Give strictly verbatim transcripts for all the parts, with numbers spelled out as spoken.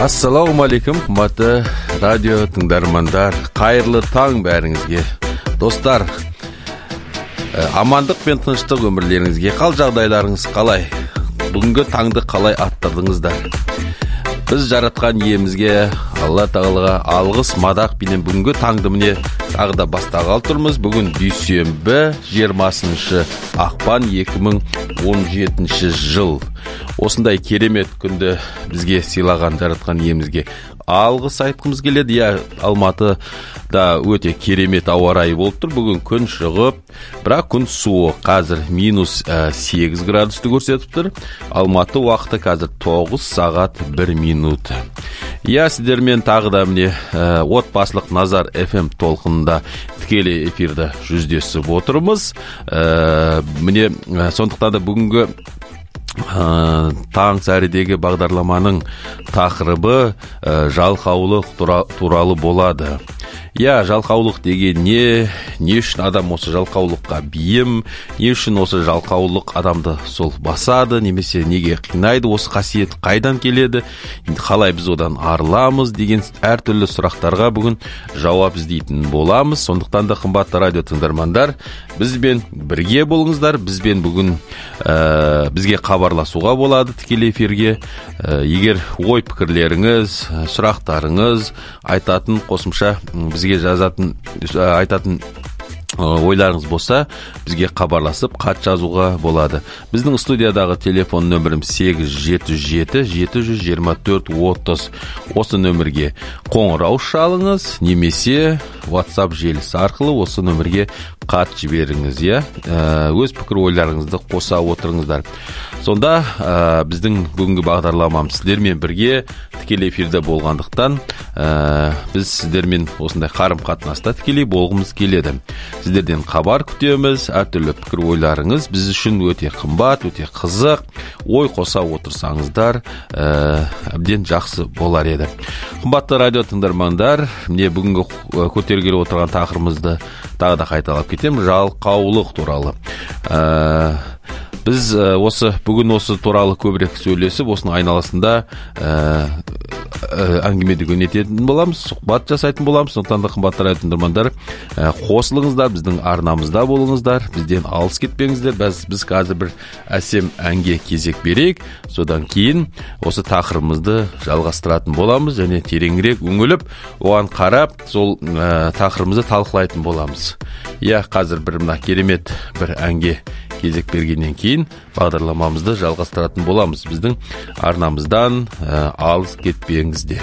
Ассалаумалейкум, қымбатты радио тыңдармандар. Қайырлы таң бәріңізге. Достар, амандық пен тыныштық өмірлеріңізге. Қал жағдайларыңыз қалай? Бүгінгі таңды қалай аттырдыңыздар? Біз жаратқан иемізге, Алла тағалаға алғыс мадақ пенен бүгінгі таңды міне тағы да бастағалы тұрмыз. Бүгін дүйсенбі жиырмасыншы ақпан екі мың он жетінші жыл. Осындай керемет күнді бізге сыйлаған жаратқан иемізге алғыс айтқымыз келеді. Я Алматыда өте керемет ауа райы болып тұр. Бүгін күн шығып, бірақ күн суық. Қазір минус сегіз градусты көрсетіп тұр. Алматы уақыты қазір тоғыз сағат бір минут. Я сіздермен тағы да міне отбасылық Назар эф эм толқынында тікелей эфирді жүздесіп отырмыз. Міне сондықтан да бүгінгі таң сәрідегі бағдарламаның тақырыбы жалқаулық туралы болады. Я, жалқаулық деген не? Не үшін адам осы жалқаулыққа бейім? Не үшін осы жалқаулық адамды сол басады? Немесе неге қинайды? Осы қасиет қайдан келеді? Қалай біз одан арыламыз? Деген әртүрлі сұрақтарға бүгін жауап іздейтін боламыз. Сондықтан да қымбатты радио тыңдармандар, бізбен бірге болыңыздар. Бізбен бүгін ә, бізге хабарласуға болады тікелей эфирге. Ә, егер ой пікірлеріңіз, сұрақтарыңыз, айтатын қосымша бізге жазатын, айтатын ойларыңыз болса, бізге хабарласып, хат жазуға болады. Біздің студиядағы телефон нөмірім сегіз жеті жеті жеті жүз жиырма төрт отыз. Осы нөмірге қоңырау шалыңыз, немесе WhatsApp желісі арқылы осы нөмірге хат жіберіңіз, я? Өз пікір ойларыңызды қоса отырыңыздар. Сонда ә, біздің бүгінгі бағдарламамыз сіздермен бірге тікелей эфирде болғандықтан ә, біз сіздермен осындай қарым-қатынаста тікелей болғымыз келеді. Сіздерден хабар күтеміз, әртүрлі пікір ойларыңыз біз үшін өте қымбат, өте қызық. Ой қоса отырсаңыздар, ә, әбден жақсы болар еді. Қымбатты радио тыңдармандар, міне бүгінгі көтергелі отырған тақырыбымызды тағы да қайталап кетем, жалқаулық туралы. Ә, Біз осы бүгін осы туралы көбірек сөйлесіп, осының айналасында ә, ә, әңгімеде өнететін боламыз, сұхбат жасайтын боламыз. Сондықтан да қымбатты радио тыңдармандар, ә, қосылыңыздар, біздің арнамызда болыңыздар, бізден алыс кетпеңіздер. Біз, біз қазір бір әсем әнге кезек берейік, содан кейін осы тақырыбымызды жалғастыратын боламыз және тереңірек үңіліп, оған қарап, сол ә, тақырыбымызды талқылайтын боламыз. Я, қазір бір мына керемет бір әнге кезек бергеннен кейін бағдарламамызды жалғастыратын боламыз. Біздің арнамыздан ә, алыс кетпеңіздер.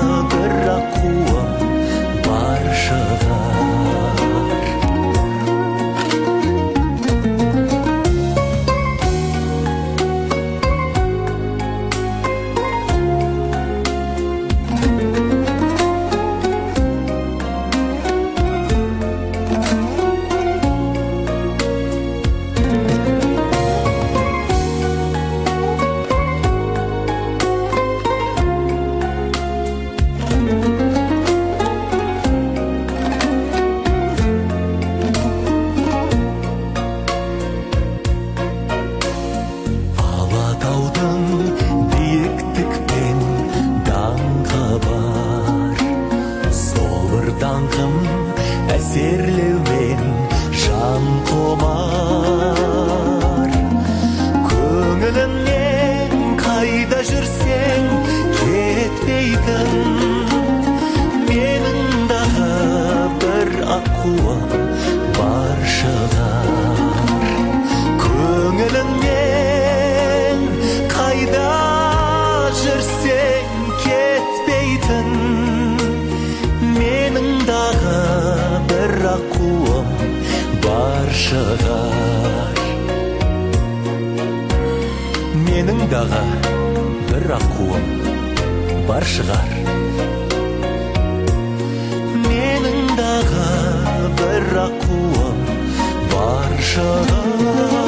Бар шығар даңқым әсерлеумен жан томар. Көңілімнен қайда жүрсең кетпейтін менің дағы бір аққуым бар шығар. Көңілімнен қайда жүрсең кетпейтін менің дағы бір аққуым бар шығар. Менің дағы бір аққуым бар шығар. Менің дағы бір аққуым бар шығар.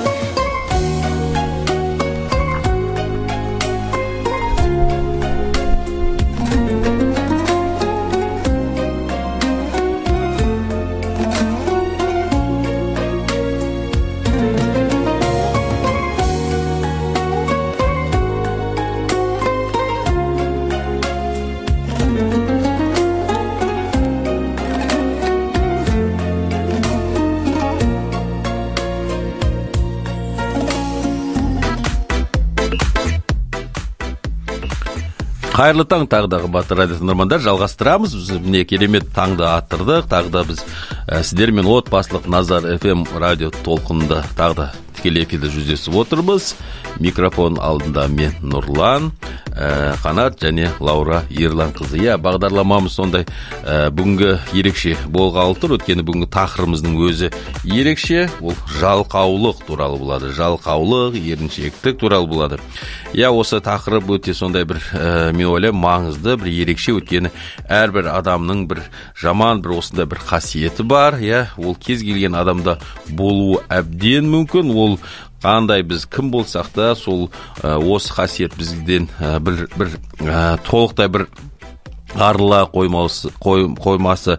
Қайырлы таң, тағы да қымбатты радио тыңдармандар, жалғастырамыз. Біз міне керемет таңды аттырдық. Тағы да біз ә, сіздермен отбасылық Назар эф эм радио толқынында тағы да тікелей эфирде жүздесіп отырмыз. Микрофон алдында мен Нұрлан, ә, Қанат және Лаура Ерланқызы. Иә, бағдарламамыз сондай ә, бүгінгі ерекше болғалы тұр. Өйткені бүгінгі тақырыбымыздың өзі ерекше. Ол жалқаулық туралы болады. Жалқаулық, еріншектік туралы болады. Иә, осы тақырып өте сондай бір ә, мен ойлаймын маңызды, бір ерекше. Өйткені әрбір адамның бір жаман, бір осындай бір қасиеті бар. Иә, ол кез келген адамда болуы әбден мүмкін. Ол қандай біз кім болсақ та, сол ә, осы қасиет бізден ә, бір, бір ә, толықтай бір арыла қоймасы, қой, қоймасы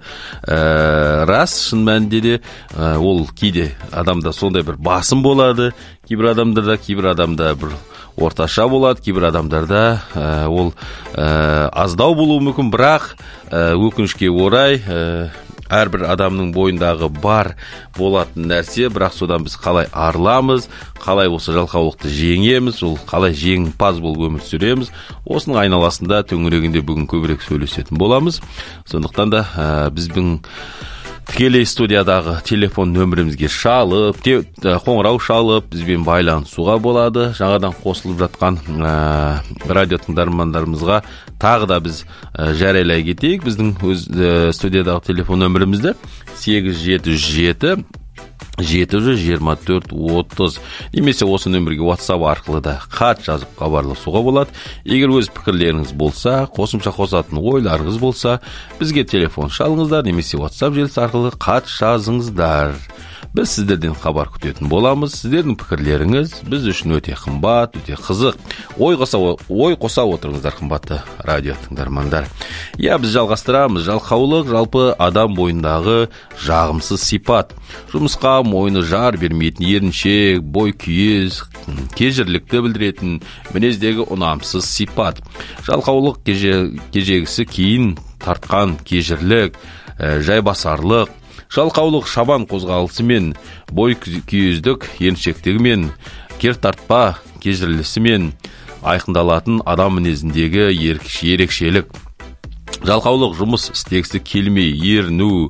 ә, рас. Шын мәнінде де ә, ол кейде адамда сондай бір басым болады, кейбір адамдарда, кейбір адамда бір орташа болады, кейбір адамдарда ә, ол ә, аздау болуы мүмкін, бірақ ә, өкінішке орай ә, әрбір адамның бойындағы бар болатын нәрсе, бірақ содан біз қалай арыламыз, қалай осы жалқаулықты жеңеміз, ол қалай жеңімпаз болып өмір сүреміз, осының айналасында төңірегінде бүгін көбірек сөйлесетін боламыз. Сондықтан да ә, біздің тікелей студиядағы телефон нөмірімізге шалып, те, қоңырау шалып, бізбен байланысуға болады. Жаңадан қосылып жатқан ә, радио тыңдармандарымызға тағы да біз ә, жариялай кетейік. Біздің өз ә, студиядағы телефон нөмірімізді сегіз жеті жеті жеті жүз жиырма төрт отыз немесе осы нөмірге WhatsApp арқылы да хат жазып хабарласуға болады. Егер өз пікірлеріңіз болса, қосымша қосатын ойларыңыз болса, бізге телефон шалыңыздар немесе WhatsApp желісі арқылы хат жазыңыздар. Біз сіздерден хабар күтетін боламыз. Сіздердің пікірлеріңіз біз үшін өте қымбат, өте қызық. Ой қоса, ой қоса отырыңыздар, қымбатты радио тыңдармандар. Иә, біз жалғастырамыз. Жалқаулық жалпы адам бойындағы жағымсыз сипат. Жұмысқа мойны жар бермейтін еріншек, бой күйез, кежірлікті білдіретін мінездегі ұнамсыз сипат. Жалқаулық кеже, кежегісі кейін тартқан кежірлік, ә, жайбасарлық. Жалқаулық шабан қозғалысымен, бой күйездік еріншектігімен, кер тартпа кежірлісімен айқындалатын адам мінезіндегі ерекшелік. Жалқаулық жұмыс істегісі келмей еріну,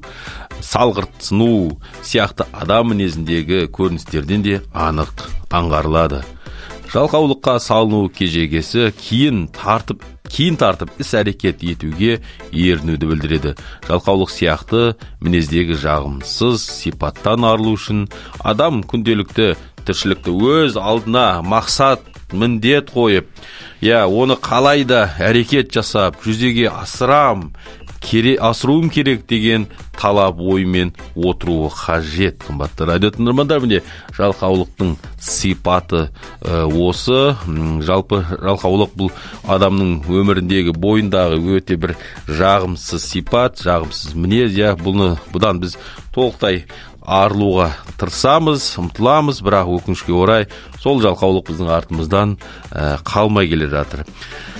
салғыртсыну сияқты адам мінезіндегі көріністерден де анық аңғарылады. Жалқаулыққа салыну кежегесі кейін тартып кейін тартып іс-әрекет етуге ерінуді білдіреді. Жалқаулық сияқты мінездегі жағымсыз сипаттан арылу үшін адам күнделікті тіршілікті өз алдына мақсат, міндет қойып, я оны қалай да әрекет жасап, жүзеге асырам, кере, асыруым керек деген талап оймен отыруы қажет. Қымбатты радио тыңдармандар, міне жалқаулықтың сипаты ә, осы. Жалпы жалқаулық бұл адамның өміріндегі бойындағы өте бір жағымсыз сипат, жағымсыз мінез. Я бұны бұдан біз толықтай арылуға тырысамыз, ұмтыламыз, бірақ өкінішке орай сол жалқаулық біздің артымыздан ә, қалмай келе жатыр.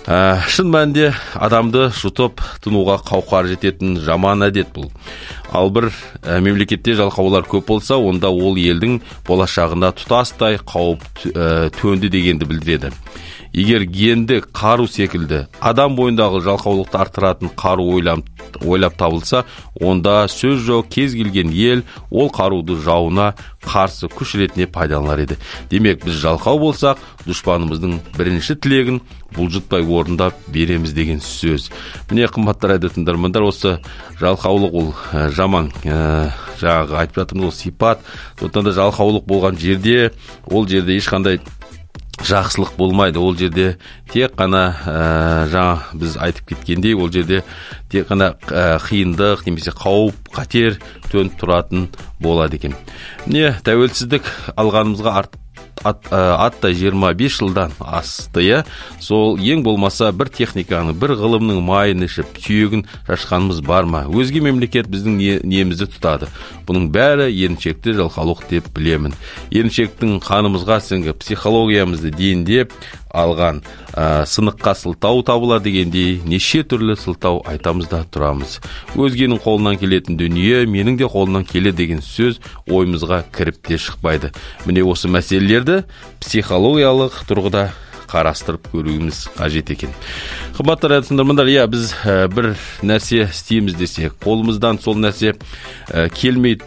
Ә, шын мәнінде адамды жұтып тынуға қауқар жететін жаман әдет бұл. Ал бір ә, мемлекетте жалқаулар көп болса, онда ол елдің болашағында тұтастай қауіп ә, төнді дегенді білдіреді. Егер генді қару секілді адам бойындағы жалқаулықты артыратын қару ойлап, ойлап табылса, онда сөз жоқ, кез келген ел ол қаруды жауына қарсы күш ретінде пайдаланар еді. Демек, біз жалқау болсақ, дұшпанымыздың бірінші тілегін бұлжытпай орындап береміз деген сөз. Міне, қымбатты радио тыңдармандар, осы жалқаулық ол ә, жаман, ә, жаңағы айтып жатырмыз, ол сипат. Сондықтан да жалқаулық болған жерде, ол жерде ешқандай жақсылық болмайды. Ол жерде тек қана ә, жаңа біз айтып кеткендей, ол жерде тек қана ә, қиындық немесе қауіп, қатер төніп тұратын болады екен. Міне, тәуелсіздік алғанымызға арт Ат, аттай жиырма бес жылдан асты, я. Сол ең болмаса бір техниканы, бір ғылымның майын ішіп, түйегін шашқанымыз бар ма? Өзге мемлекет біздің не, немізді тұтады. Бұның бәрі еріншекті жалқаулық деп білемін. Еріншектің қанымызға сіңіп, психологиямызды дейіндеп алған ә, сыныққа сылтау табыла дегендей, неше түрлі сылтау айтамыз да тұрамыз. Өзгенің қолынан келетін дүние менің де қолынан келе деген сөз ойымызға кіріп те шықпайды. Міне осы мәселелерді психологиялық тұрғыда қарастырып көруіміз қажет екен. Қымбатты радио тыңдармандар, иә, біз ә, бір нәрсе істейміз десек, қолымыздан сол нәрсе ә, келмейді,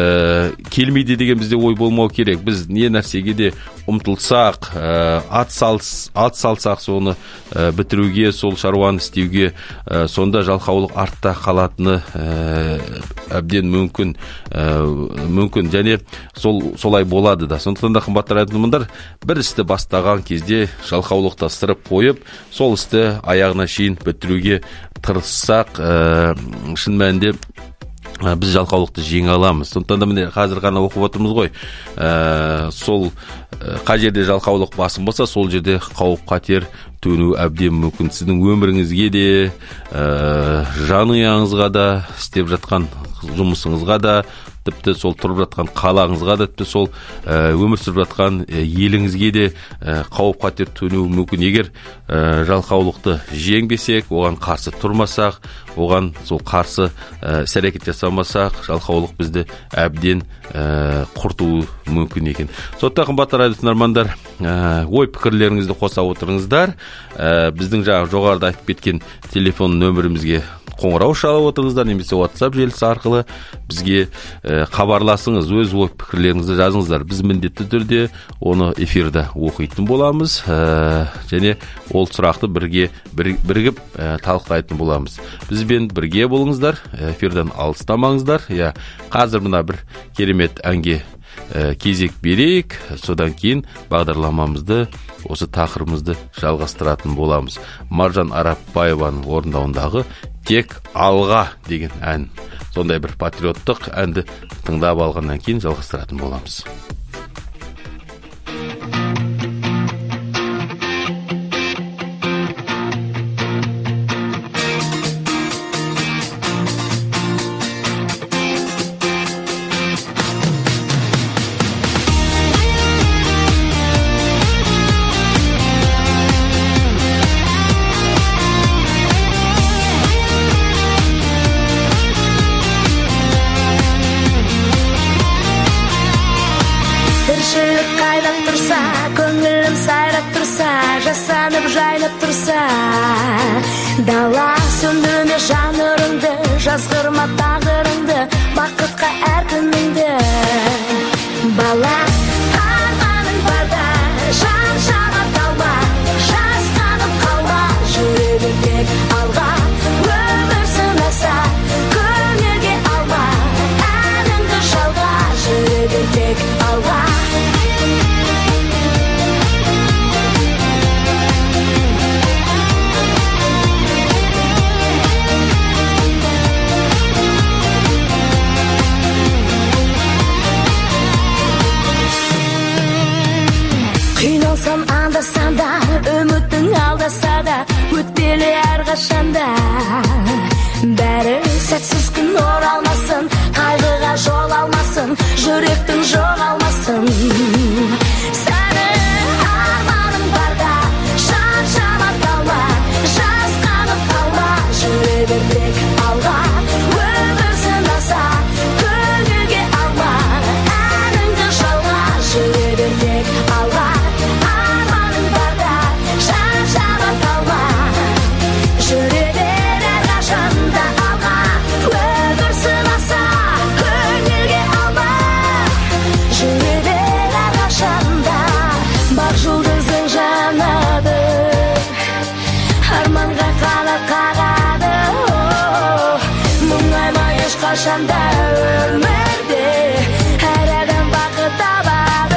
Ә, келмейді деген бізде ой болмау керек. Біз не нәрсеге де ұмтылсақ, ә, ат, салс, ат салсақ, соны ә, бітіруге, сол шаруаны істеуге, ә, сонда жалқаулық артта қалатыны ә, әбден мүмкін, ә, мүмкін, және сол, солай болады да. Сондықтан да, қымбатты радио тыңдармандар, бір істі бастаған кезде жалқаулықты ысырып қойып, сол істі аяғына шейін бітіруге тырыссақ, ә, шын мәнінде біз жалқаулықты жеңе аламыз. Сондықтан да міне қазір ғана оқып отырмыз ғой. Ә, сол ә, қай жерде жалқаулық басым болса, сол жерде қауіп қатер төнуі әбден мүмкін. Сіздің өміріңізге де, ә, жанұяңызға да, істеп жатқан жұмысыңызға да, тіпті сол тұрып жатқан қалаңызға да, тіпті сол ә, өмір сүріп жатқан ә, еліңізге де ә, қауіп қатер төнуі мүмкін. Егер ә, жалқаулықты жеңбесек, оған қарсы тұрмасақ, оған сол қарсы ә, іс-әрекет жасамасақ, жалқаулық бізді әбден ә, құртуы мүмкін екен. Сондықтан, қымбатты радио тыңдармандар, ә, ой пікірлеріңізді қоса отырыңыздар. Ә, біздің жаңа жоғарыда айтып кеткен телефон нөмірімізге қоңырау шалып отырыңыздар, немесе WhatsApp желісі арқылы бізге ә, хабарласыңыз, өз ой пікірлеріңізді жазыңыздар. Біз міндетті түрде оны эфирде оқитын боламыз, ә, және ол сұрақты бірге бір, бірігіп ә, талқылайтын боламыз. Бізбен бірге болыңыздар, эфирден алыстамаңыздар. Я, қазір мына бір керемет әнге ә, кезек берейік, содан кейін бағдарламамызды, осы тақырыбымызды жалғастыратын боламыз. Маржан Арапбаеваның орындауындағы «Тек алға» деген ән. Сондай бір патриоттық әнді тыңдап алғаннан кейін жалғастыратын боламыз. Дала сөндірме жанырыңды, жазғырма тағдырыңды, бақытқа әр күніңді. Бала, арманың барда, жан жана талма, жасқанып қалма, жүрегің тек алға. Өмір сынаса, көңілге алма, әніңді жалға, жүрегің тек алға. Қиналсам анда-санда, үмітің алдаса да, өтпелі әрқашанда. Бәрі сәтсіз күн оралмасын, қайғыға жол алмасын, жүректің жоғалмасын. Сәні арманың барда, жан жаман талма, әрқашанда өмірде әр адам бақыт табады.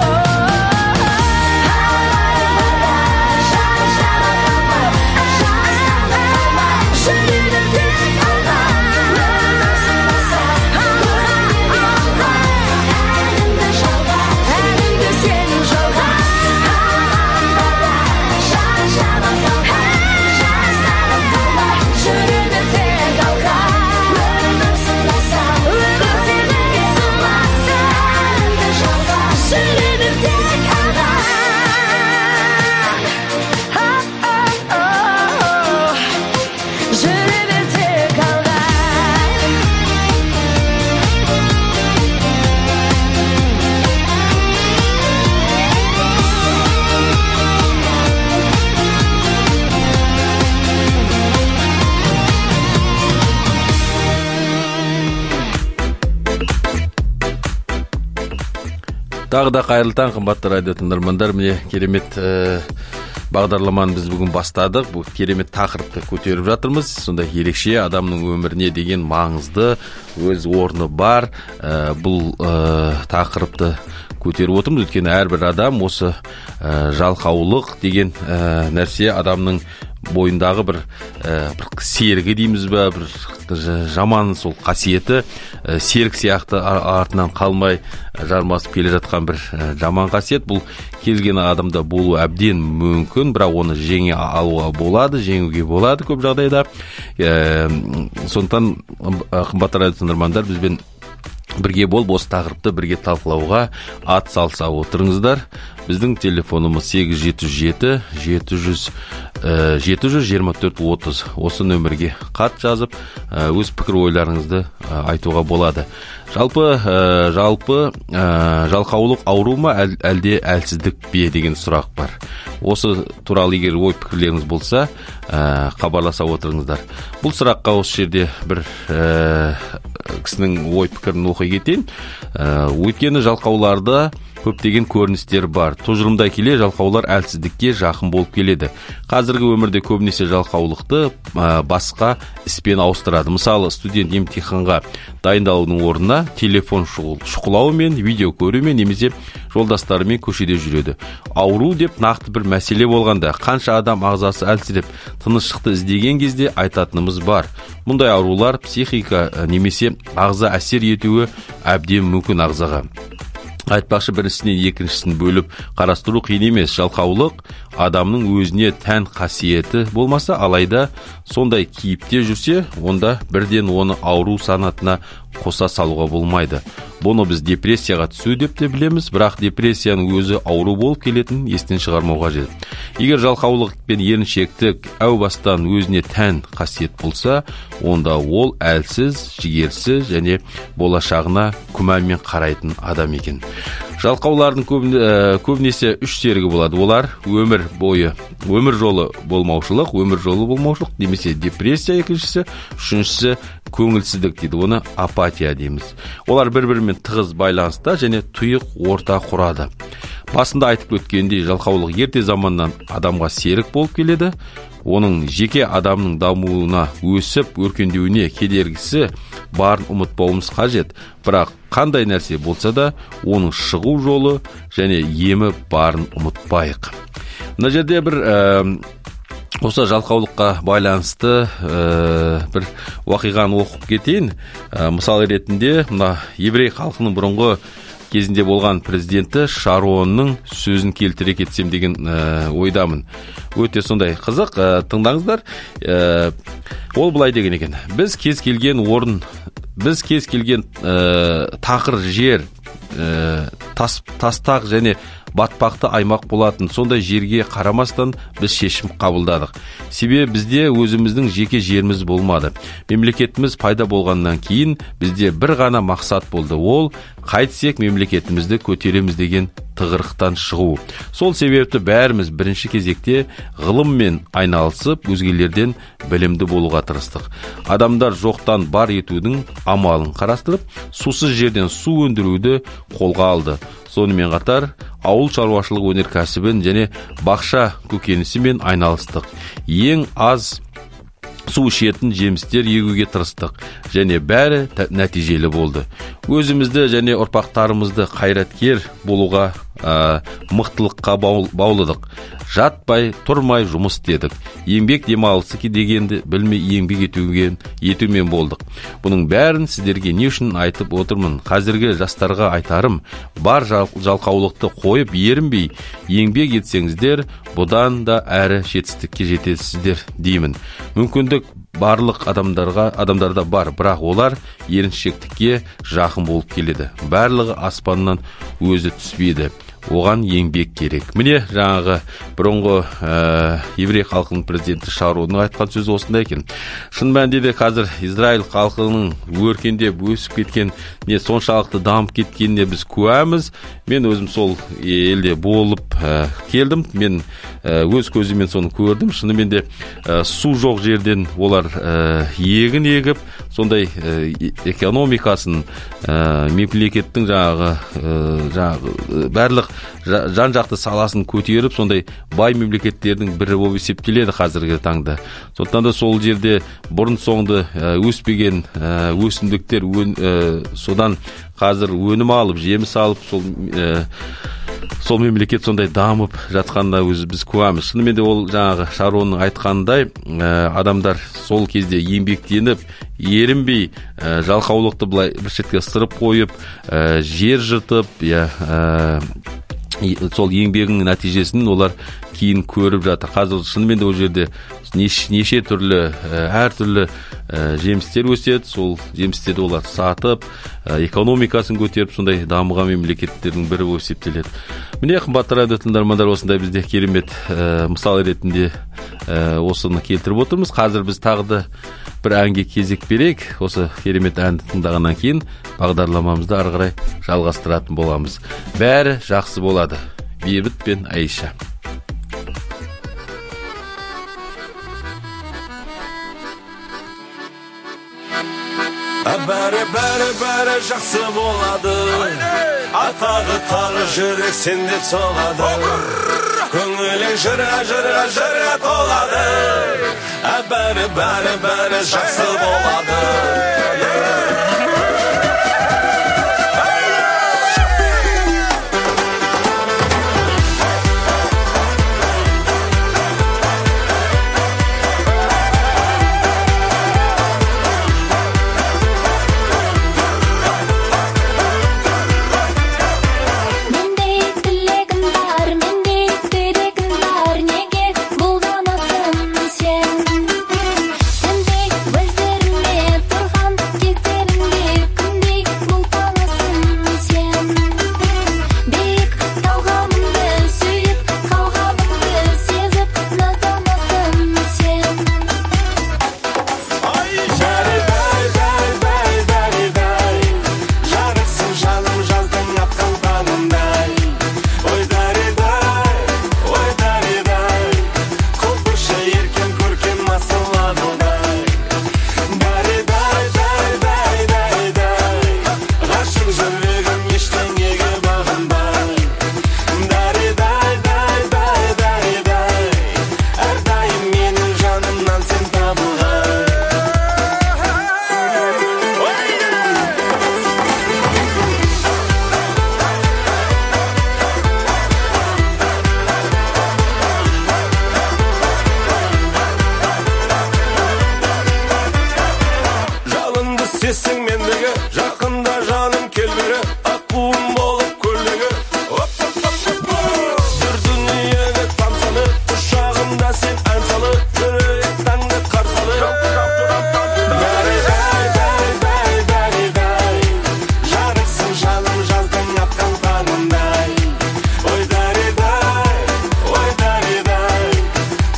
Тағы да қайырлы таң, қымбатты радио тыңдармандар. Міне керемет ә, бағдарламаны біз бүгін бастадық. Бұл керемет тақырыпты көтеріп жатырмыз. Сонда ерекше адамның өміріне деген маңызды өз орны бар. Ә, бұл ә, тақырыпты көтеріп отырмыз. Өйткені әрбір адам осы ә, жалқаулық деген ә, нәрсе адамның бойындағы бір, ә, бір серігі дейміз ба, бір жаман сол қасиеті ә, серік сияқты артынан қалмай жармасып келе жатқан бір ә, жаман қасиет. Бұл келген адамда болу әбден мүмкін, бірақ оны жеңе алуға болады, жеңуге болады көп жағдайда. Ә, сондықтан қымбатты радио тыңдармандар, бізбен бірге болып осы тақырыпты бірге талқылауға ат салса отырыңыздар. Біздің телефонымыз сегіз жеті жеті жеті жүз жиырма төрт отыз. Осы нөмірге хат жазып, өз пікір ойларыңызды айтуға болады. Жалпы жалпы жалқаулық ауру ма, әлде әлсіздік бе деген сұрақ бар. Осы туралы егер ой пікірлеріңіз болса, хабарласа отырыңыздар. Бұл сұраққа осы жерде бір кісінің ой пікірін оқи кетейін. Өйткені жалқауларда көптеген көріністер бар. Тұжырымдай келе жалқаулар әлсіздікке жақын болып келеді. Қазіргі өмірде көбінесе жалқаулықты ә, басқа іспен ауыстырады. Мысалы, студент емтиханға дайындалудың орнына телефон шұқылауы мен видео көрумен немесе жолдастарымен көшеде жүреді. Ауру деп нақты бір мәселе болғанда, қанша адам ағзасы әлсіреп тыныштықты іздеген кезде айтатынымыз бар. Мұндай аурулар психика немесе ағза әсер етуі әбден мүмкін ағзаға. Айтпақшы, біріншісінен екіншісін бөліп қарастыру қиын емес. Жалқаулық адамның өзіне тән қасиеті болмаса, алайда сондай кейіпте жүрсе, онда бірден оны ауру санатына қоса салуға болмайды. Бұны біз депрессияға түсу деп те білеміз, бірақ депрессияның өзі ауру болып келетін естен шығармауға қажет. Егер жалқаулық пен еріншектік әу бастан өзіне тән қасиет болса, онда ол әлсіз, жігерсіз және болашағына күмәнмен қарайтын адам екен. Жалқаулардың көбінесе үш серігі болады. Олар өмір бойы, өмір жолы болмаушылық, өмір жолы болмаушылық, немесе депрессия екіншісі, үшіншісі көңілсіздік дейді. Оны апатия дейміз. Олар бір-бірімен тығыз байланыста және тұйық орта құрады. Басында айтып өткендей, жалқаулық ерте заманнан адамға серік болып келеді. Оның жеке адамның дамуына, өсіп өркендеуіне кедергісі барын ұмытпауымыз қажет. Бірақ қандай нәрсе болса да, оның шығу жолы және емі барын ұмытпайық. Мына жерде бір ә, осы жалқаулыққа байланысты ә, бір уақиғаны оқып кетейін. Ә, мысал ретінде, мына еврей халқының бұрынғы кезінде болған президенті Шаронның сөзін келтіре кетсем деген ә, ойдамын. Өте сондай қызық, ә, тыңдаңыздар. Ә, ол былай деген екен: біз кез келген орын, біз кез келген ә, тақыр жер, ә, тас, тастақ және батпақты аймақ болатын сондай жерге қарамастан біз шешім қабылдадық. Себебі бізде өзіміздің жеке жеріміз болмады. Мемлекетіміз пайда болғаннан кейін бізде бір ғана мақсат болды. Ол қайтсек мемлекетімізді көтереміз деген тығырықтан шығу. Сол себепті бәріміз бірінші кезекте ғылыммен айналысып, өзгелерден білімді болуға тырыстық. Адамдар жоқтан бар етудің амалын қарастырып, сусыз жерден су өндіруді қолға алды. Сонымен қатар ауыл шаруашылық өнеркәсібін және бақша көкөнісімен айналыстық. Ең аз су ішетін жемістер егуге тырыстық, және бәрі нәтижелі болды. Өзімізді және ұрпақтарымызды қайраткер болуға, ә, мықтылыққа бауладық. Жатпай, тұрмай жұмыс дедік. Еңбек демалысы дегенді білмей еңбек етуген, етумен болдық. Бұның бәрін сіздерге не үшін айтып отырмын? Қазіргі жастарға айтарым, бар жалқаулықты қойып ерінбей еңбек етсеңіздер, бұдан да әрі жетістікке жетесіздер деймін. Мүмкіндік барлық адамдарға адамдарда бар, бірақ олар еріншектікке жақын болып келеді. Барлығы аспаннан өзі түспейді. Оған еңбек керек. Міне жаңағы бұрынғы ә, еврей халқының президенті Шаронның айтқан сөзі осындай екен. Шын мәнінде қазір Израиль халқының өркендеп өсіп кеткен, не соншалықты дамып кеткеніне біз куәміз. Мен өзім сол елде болып ә, келдім. Мен ә, өз көзіммен соны көрдім. Шынымен де ә, су жоқ жерден олар ә, егін егіп, сондай ә, экономикасын ә, мемлекеттің жаңағы ә, жаңағы барлық жан-жақты саласын көтеріп, сондай бай мемлекеттердің бірі болып есептеледі қазіргі таңда. Сондықтан да сол жерде бұрын соңды өспеген өсімдіктер содан қазір өнім алып, жеміс алып, сол сол мемлекет сондай дамып жатқанда өзі біз куәміз. Шынымен де ол жаңағы Шаронның айтқандай, адамдар сол кезде еңбектеніп, ерінбей, жалқаулықты былай бір шетке ысырып қойып, жер жыртып, я сол еңбегінің нәтижесін олар кейін көріп жатыр. Қазір шынымен де ол жерде неше, неше түрлі әртүрлі жемістер өседі. Сол жемістерді олар сатып, экономикасын көтеріп, сондай дамыған мемлекеттердің бірі болып есептеледі. Міне қымбатты радио тыңдармандар, осындай бізде керемет мысал ретінде осыны келтіріп отырмыз. Қазір біз тағы да бір әнге кезек берейік. Осы керемет әнді тыңдағаннан кейін бағдарламамызды ары қарай жалғастыратын боламыз. Бәрі жақсы болады. Бейбіт пен Айша. Бәрі, бәрі, бәрі жақсы болады. Атағы тағы жүрек сендеп соғады. Көңілің жыра, жыра, жыра толады. Бәрі, бәрі, бәрі жақсы болады.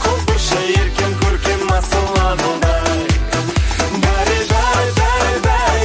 Bye.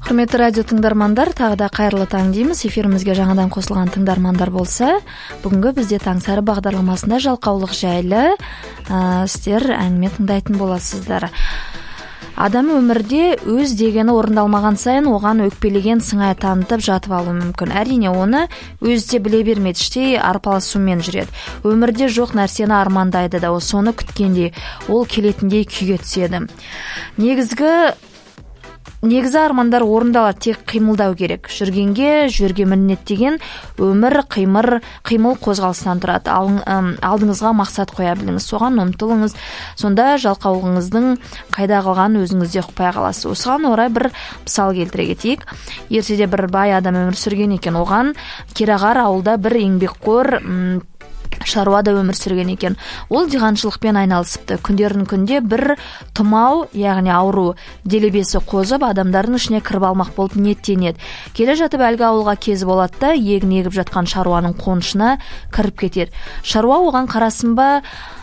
Құрметті радио тыңдармандар, тағы да қайырлы таң дейміз. Эфирімізге жаңадан қосылған тыңдармандар болса, бүгінгі бізде Таңсары бағдарламасында жалқаулық жайлы ә, сіздер әңгіме тыңдайтын боласыздар. Адам өмірде өз дегені орындалмаған сайын оған өкпелеген сыңай танытып жатып алуы мүмкін. Әрине, оны өзі де біле бермейді, іштей арпалысумен жүреді. Өмірде жоқ нәрсені армандайды да, соны күткендей, ол келетіндей күйге түседі. Негізгі Негізі армандар орындалады, тек қимылдау керек. Жүргенге жүрге міндеттеген өмір қимыр, қимыл қозғалыстан тұрады. Алдыңызға мақсат қоя біліңіз, соған ұмтылыңыз. Сонда жалқаулығыңыздың қайда қалғанын өзіңізде ұқпай қаласыз. Осыған орай бір мысал келтіре кетейік. Ертеде бір бай адам өмір сүрген екен. Оған Керағар ауылда бір еңбекқор шаруа да өмір сүрген екен. Ол диқаншылықпен айналысыпты. Күндердің күнде бір тұмау, яғни ауру делебесі қозып, адамдардың ішіне кіріп алмақ болып ниеттенеді. Келе жатып әлгі ауылға кезі болады да, егін егіп жатқан шаруаның қонышына кіріп кетеді. Шаруа оған қарасын ба,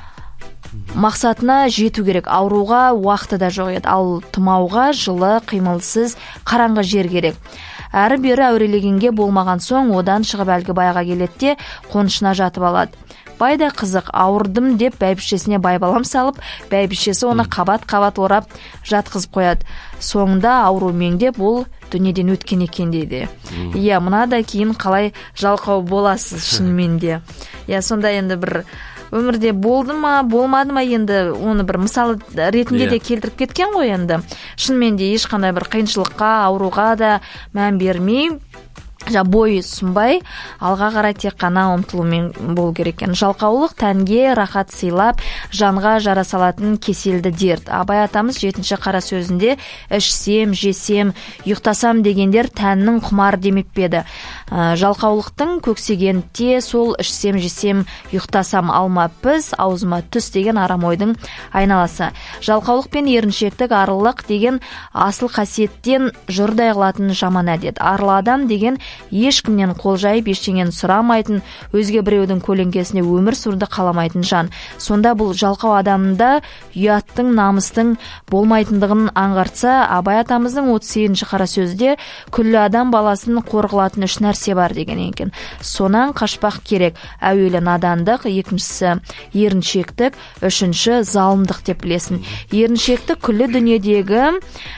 мақсатына жету керек. Ауруға уақыты да жоқ еді. Ал тұмауға жылы, қимылсыз, қараңғы жер керек. Әрі бері әурелегенге болмаған соң одан шығып әлгі байға келеді де қонышына жатып алады. Бай да қызық, ауырдым деп бәйбішесіне байбалам салып, бәйбішесі оны қабат-қабат орап жатқызып қояды. Соңында ауру меңдеп, ол дүниеден өткен екен дейді. Иә, мына да кейін қалай жалқау боласыз шынымен де. Иә, сонда енді бір өмірде болды ма, болмады ма, енді оны бір мысал ретінде де келтіріп кеткен ғой енді. Шынымен де ешқандай бір қиыншылыққа, ауруға да мән бермей, бойы сұнбай, алға қарай тек қана ұмтылумен болу керек екен. Жалқаулық тәнге рахат сыйлап, жанға жара салатын кеселді дерт. Абай атамыз жетінші қара сөзінде ішсем, жесем, ұйықтасам дегендер тәннің құмары демеп педі. Жалқаулықтың көксегенде сол ішсем, жесем, ұйықтасам алма піс, аузыма түс деген арам ойдың айналасы. Жалқаулық пен еріншектік, арылық деген асыл қасиеттен жұрдай қылатын жаман әдет. Арлы адам деген ешкімнен қол жайып, ештеңені сұрамайтын, өзге біреудің көлеңкесіне өмір сүруді қаламайтын жан. Сонда бұл жалқау адамда ұяттың, намыстың болмайтындығын аңғартса, Абай атамыздың отыз сегізінші қара сөзде күллі адам баласын қорғылатын үш нәрсе бар деген екен. Сонан қашпақ керек. Әуелі надандық, екіншісі еріншектік, үшінші залымдық деп білесін. Еріншектік күллі дүниедегі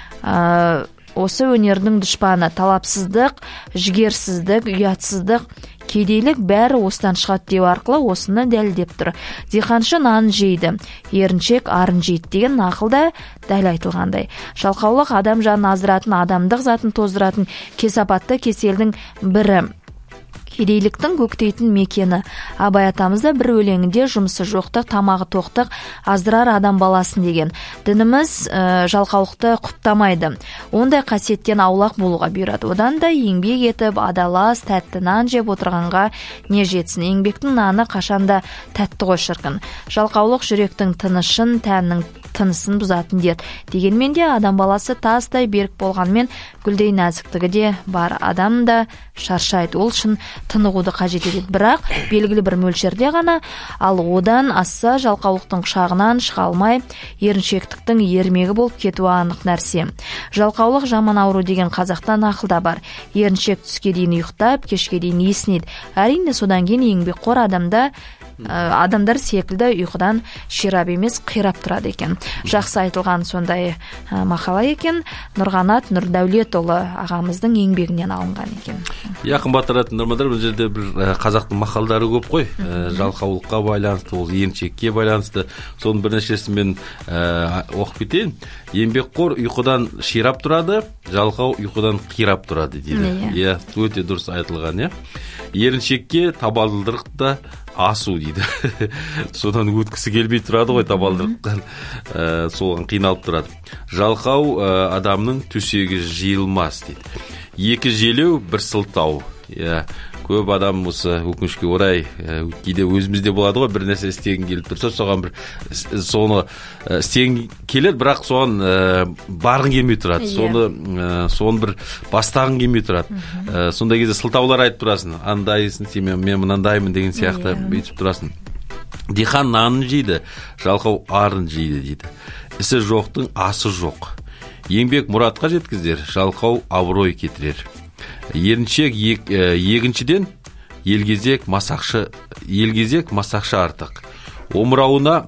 ә, осы өнердің дұшпаны, талапсыздық, жігерсіздік, ұятсыздық, кедейлік бәрі осыдан шығады деу арқылы осыны дәлелдеп тұр. Диқаншы нанын жейді, еріншек арын жейді деген нақылда дәл айтылғандай. Жалқаулық адам жанын аздыратын, адамдық затын тоздыратын кесапатты кеселдің бірі. Кедейліктің көктейтін мекені. Абай атамызда бір өлеңінде жұмысы жоқтық, тамағы тоқтық, аздырар адам баласын деген. Дініміз ә, жалқаулықты құптамайды. Ондай қасиеттен аулақ болуға бұйырады. Одан да еңбек етіп, адалас, тәтті нан жеп отырғанға не жетсін. Еңбектің наны қашанда тәтті ғой шіркін. Жалқаулық жүректің тынышын, тәннің тынысын бұзатын дерт. Дегенмен де адам баласы тастай берік болғанмен гүлдей нәзіктігі де бар. Адам да шаршайды. Ол үшін тынығуды қажет етеді. Бірақ белгілі бір мөлшерде ғана, ал одан асса жалқаулықтың құшағынан шыға алмай, еріншектіктің ермегі болып кетуі анық нәрсе. Жалқаулық жаман ауру деген қазақта нақылда бар. Еріншек түске дейін ұйықтап, кешке дейін есінеді. Әрине содан кейін еңбекқор адамда адамдар секілді ұйқыдан ширап емес қирап тұрады екен. Жақсы айтылған сондай мақала екен. Нұрғанат Нұрдәулетұлы ағамыздың еңбегінен алынған екен. Я қымбатты тыңдармандар, бұл жерде бір қазақтың мақалдары көп қой. Жалқаулыққа байланысты, ол еріншекке байланысты. Соның бірнешесін мен оқып кетейін. Еңбекқор ұйқыдан ширап тұрады, жалқау ұйқыдан қирап тұрады дейді. Иә, өте дұрыс айтылған, иә. Еріншекке табалдырықта асу дейді. Содан өткісі келмей тұрады ғой табалдырықтан. Ә, соған қиналып тұрады. Жалқау ә, адамның төсегі жиылмас дейді. Екі желеу бір сылтау. Иә, көп адам осы өкінішке орай кейде өзімізде болады ғой, бір нәрсе істегің келіп тұрса, соған бір соны істегің келеді, бірақ соған барғың келмей тұрады. Соны соны бір бастағың келмей тұрады. Сондай кезде сылтаулар айтып тұрасың. Андайсың, сен мен мынандаймын деген сияқты бүйтіп тұрасың. Диқан нанын жейді, жалқау арын жейді дейді. Ісі жоқтың асы жоқ. еңбек мұратқа жеткізер, жалқау абырой кетірер. Еріншек егіншіден елгезек масақшы елгезек масақшы артық. Омырауына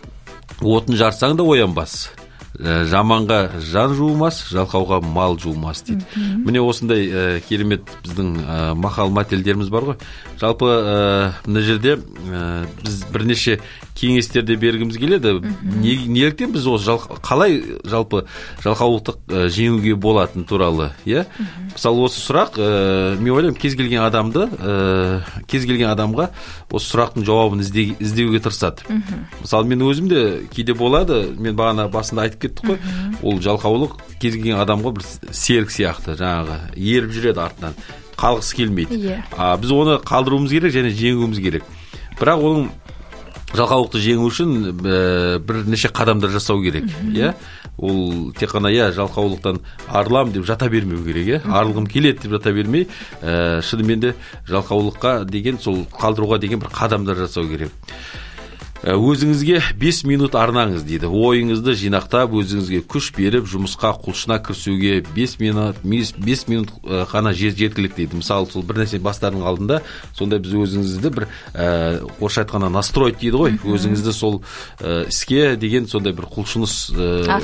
отын жарсаң да оянбас. Жаманға жан жуылмас, жалқауға мал жуылмас дейді. Міне осындай ә, керемет біздің ә, мақал мәтелдеріміз бар ғой. Жалпы ә, мына жерде ә, біз бірнеше кеңестерде бергіміз келеді. Неліктен біз осы жал, қалай жалпы жалқаулықты ә, жеңуге болатын туралы, иә? Мысалы осы сұрақ, ә, мен ойлаймын, кез келген адамды, ә, кез келген адамға осы сұрақтың жауабын ізде, іздеуге тырысады. Мысалы мен өзім де кейде болады, мен бағана басында айтып кеттік қой, ол жалқаулық кез келген адамға бір серік сияқты, жаңағы еріп жүреді артынан, қалғысы келмейді. Yeah. А, біз оны қалдыруымыз керек және жеңуіміз керек. Бірақ оның жалқаулықты жеңу үшін ә, бір неше қадамдар жасау керек, иә? Ол тек қана я жалқаулықтан арылам деп жата бермеу керек, иә? Арылғым келеді деп жата бермей, ә, шынымен де жалқаулыққа деген, сол қалдыруға деген бір қадамдар жасау керек. Өзіңізге бес минут арнаңыз дейді. Ойыңызды жинақтап, өзіңізге күш беріп, жұмысқа құлшына кірісуге бес минут, бес минут қана жеткілікті дейді. Мысалы, сол бір нәрсе бастардың алдында, сонда біз өзіңізді бір ә, орысша айтқанда настроить дейді ғой. Өзіңізді сол ә, іске деген сондай бір құлшыныс ә,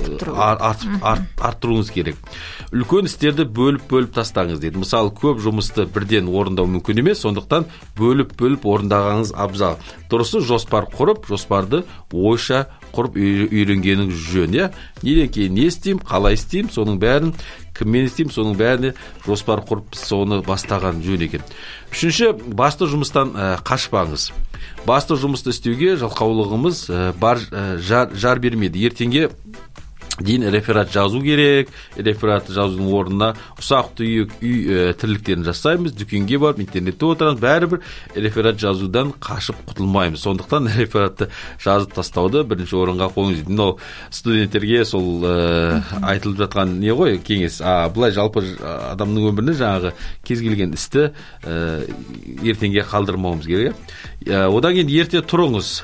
арттыруыңыз керек. Үлкен істерді бөліп-бөліп тастаңыз дейді. Мысалы, көп жұмысты бірден орындау мүмкін емес, сондықтан бөліп-бөліп орындағаныңыз абзал. Дұрысы жоспар құрып, жоспарды ойша құрып үйренгеніңіз жөн, иә? Неден кейін не істеймін, қалай істеймін, соның бәрін, кіммен істеймін, соның бәріне жоспар құрып соны бастаған жөн екен. Үшінші, басты жұмыстан ә, қашпаңыз. Басты жұмысты істеуге жалқаулығымыз ә, бар ә, жар, жар бермейді. Ертеңге дейін реферат жазу керек. Реферат жазудың орнына ұсақ түйек үй ә, тірліктерін жасаймыз, дүкенге барып, интернетте отырамыз, бәрібір реферат жазудан қашып құтылмаймыз. Сондықтан рефератты жазып тастауды бірінші орынға қойыңыз дейді. Мынау студенттерге сол ә, айтылып жатқан не ғой, кеңес. А былай жалпы адамның өміріне жаңағы кез келген істі ә, ертеңге қалдырмауымыз керек. Ә, одан кейін ерте тұрыңыз.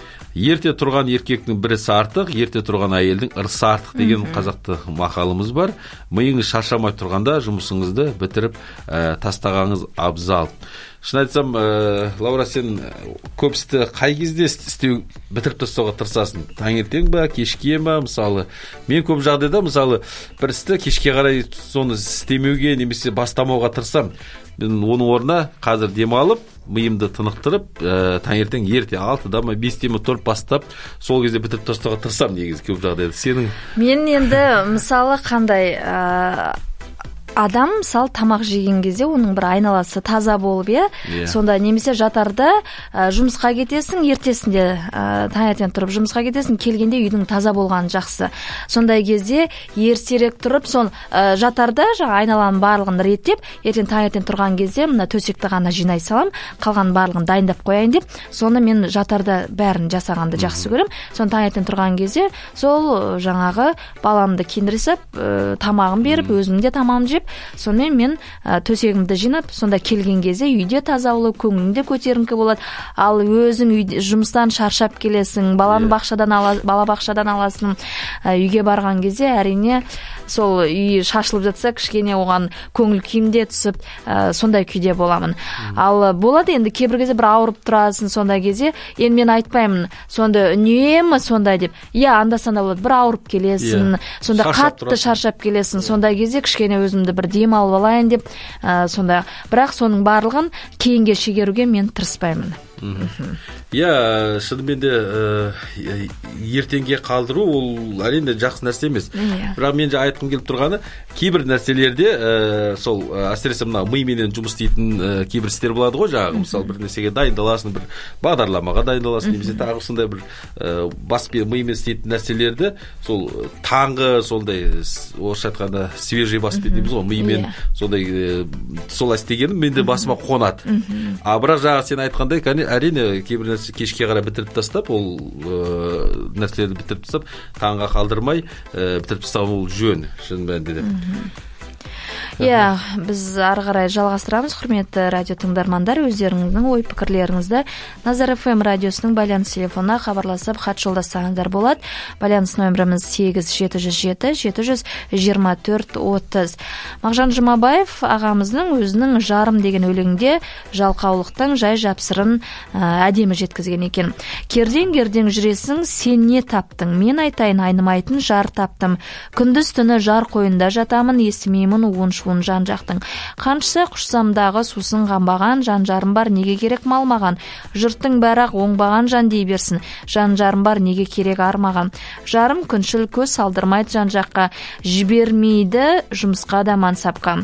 Ерте тұрған еркектің бірісі артық, ерте тұрған әйелдің ырысы артық деген қазақты мақалымыз бар. Миыңыз шаршамай тұрғанда жұмысыңызды бітіріп ә, тастағаныңыз абзал. Шын айтсам, ә, Лаура, сен көп істі қай кезде істеу бітіріп тастауға тырысасың? Таңертең ба, кешке ба? Мысалы, мен көп жағдайда, мысалы, бір істі кешке қарай соны істемеуге немесе бастамауға тырысам. Мен оның орнына қазір демалып, миымды тынықтырып, ә, таңертең ерте алтыда ма, бесте ме тұрып бастап, сол кезде бітіріп тастауға тырысам негізі көп жағдайда. Сенің? Мен енді мысалы қандай ә... адам мысалы тамақ жеген кезде оның бір айналасы таза болып, иә, yeah. Сонда немесе жатарда ә, жұмысқа кетесің, ертесінде ә, таңертең тұрып жұмысқа кетесің, келгенде үйдің таза болғаны жақсы. Сондай кезде ертерек тұрып, сон ә, жатарда жаңа айналаның барлығын реттеп, ертең таңертең тұрған кезде мына төсекті ғана жинай салам, қалған барлығын дайындап қояйын деп, соны мен жатарда бәрін жасағанды жақсы көрем. Сон таңертең тұрған кезде сол жаңағы баламды киіндіріп, ә, тамағын беріп, өзім де тамағымды жеп, сонымен мен ә, төсегімді жинап, сонда келген кезде үйде таза болып, көңіліңде көтеріңкі болады. Ал өзің үйде, жұмыстан шаршап келесің, баланы yeah. бақшадан ала, бала бақшадан аласың, ә, үйге барған кезде әрине сол үй шашылып жатса, кішкене оған көңіл күйімде түсіп, ә, сондай күйде боламын. Mm. Ал болады енді кейбір кезде бір ауырып тұрасың, сондай кезде, енді мен айтпаймын, сонда үнемі сондай деп. Иә, анда-санда болады, бір ауырып келесің, yeah. сонда шаршап қатты тұрасың. Шаршап келесің, сондай кезде кішкене өзімді бір дем алып алайын деп, ә, сонда, бірақ соның барлығын кейінге шегеруге мен тырыспаймын. Иә, шынымен де ертеңге қалдыру ол әрине жақсы нәрсе емес. Бірақ мен айтқым келіп тұрғаны, кейбір нәрселерде сол әсіресе мына мименен жұмыс істейтін кейбір істер болады ғой, жаңағы мысалы бір нәрсеге дайындаласың, бір бағдарламаға дайындаласың, немесе тағы сондай бір баспен мимен істейтін нәрселерді сол таңғы сондай орысша айтқанда свежий баспен дейміз ғой, мимен сондай солай істегенім менде басыма қонады. А бірақ жаңағы сен айтқандай, әрине кейбір нәрсе кешке қарай бітіріп тастап, ол ә, нәрселерді бітіріп тастап, таңға қалдырмай ә, бітіріп тастау ол жөн, шын мәнінде де. Иә, біз ары қарай жалғастырамыз. Құрметті радио тыңдармандар, өздеріңіздің ой пікірлеріңізді Назар эф эм радиосының байланыс телефонына хабарласып хат жолдасаңыздар болады. Байланыс нөміріміз сегіз жеті жүз жеті жеті жүз жиырма төрт отыз. Мағжан Жұмабаев ағамыздың өзінің жарым деген өлеңде жалқаулықтың жай жапсырын әдемі жеткізген екен. Кердең кердең жүресің, сен не таптың? Мен айтайын, айнымайтын жар таптым. Күндіз түні жар қойында жатамын, естімеймін уын-шуын жан жақтың. Қаншысы құшсамдағы сусын қанбаған, жан жарым бар, неге керек мал маған? Жұрттың бәрақ оңбаған жан дей берсін, жан жарым бар, неге керек армаған? Жарым күншіл көз салдырмайды жан жаққа, жібермейді жұмысқа да мансапқа.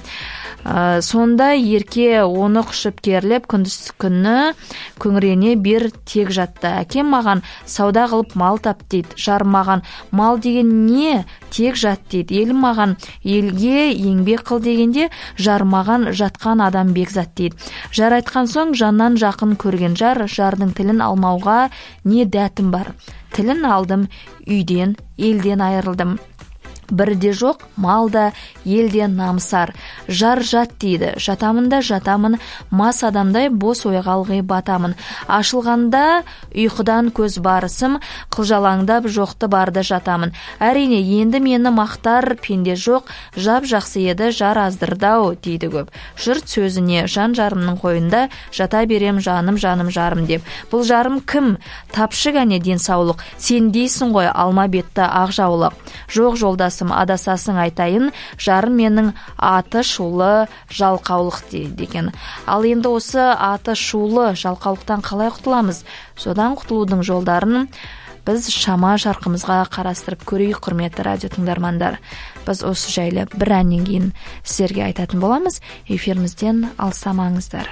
Ә, сонда ерке оны құшып керіліп, күндіз күні күңірене бер тек жатты. Әкем маған сауда қылып мал тап дейді, жарым маған мал деген не? Тек жат дейді. Елім маған елге еңбек қыл дегенде, жармаған жатқан адам бекзат дейді. Жар айтқан соң жаннан жақын көрген жар, жардың тілін алмауға не дәтім бар? Тілін алдым, үйден, елден айырылдым. Бірде жоқ, малда, елден намысар. Жар жат дейді, жатамын да жатамын, мас адамдай бос ойға алғи батамын. Ашылғанда ұйқыдан көз барысым, қылжалаңдап жоқты барды жатамын. Әрине, енді мені мақтар пенде жоқ, жап жақсы еді, жар аздырдау дейді көп. Жұрт сөзіне жан жарымның қойында, жата берем жаным жаным жарым деп. Бұл жарым кім? Тапшы ғане денсаулық, сен дейсің ғой алма бетті ақ жаулық. Жоқ жолдас адасасың айтайын, жарым менің аты шулы жалқаулық деген. Ал енді осы аты шулы жалқаулықтан қалай құтыламыз? Содан құтылудың жолдарын біз шама шарқымызға қарастырып көрейік, құрметті радио тыңдармандар. Біз осы жайлы бір әннен кейін сіздерге айтатын боламыз. Эфирімізден алыстамаңыздар.